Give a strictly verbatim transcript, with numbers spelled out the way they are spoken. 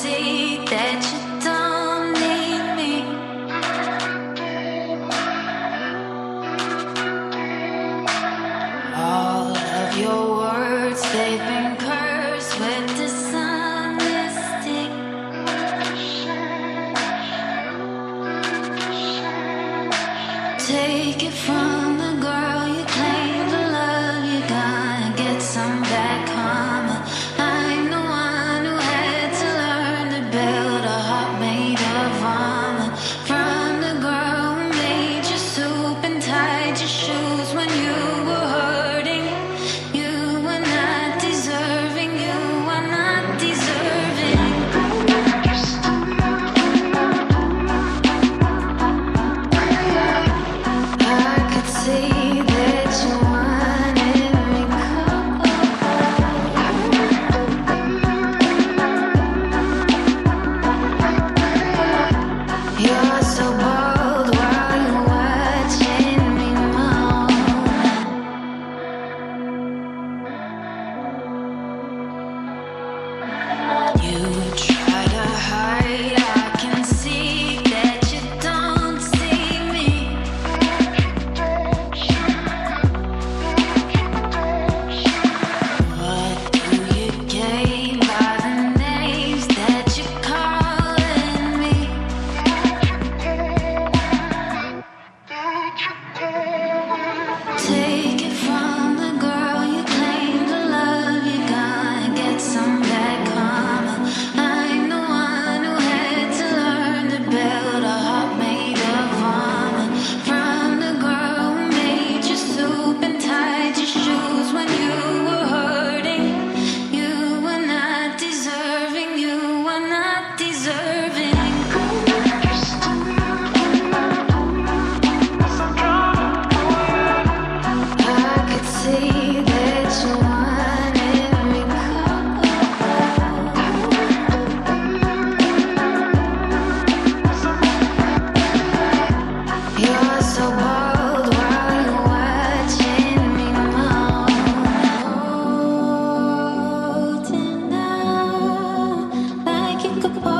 see that you don't need me. All of your words, they've been cursed with dishonesty. Take it from the girl you claim to love, you gotta get some back home. I'm the one who had to learn to build a heart made of armor. From the girl who made your soup and tied your shoes when you were hurting. You were not deserving, you are not deserving. I could see that you wanted me cold. You're so bold while you're watching me moan. You try to hide, I can see that you don't see me. What do you gain by the names that you're calling me? Take it from the girl you claim to love, you gotta get some back home. I'm the one who had to learn to build a heart made of armor. From the girl who made your soup and tied your shoes when you were hurting. You were not deserving, you were not deserving. I could see that you wanted me cold. You're so bold while you're watching me moan. Holding down like you could pour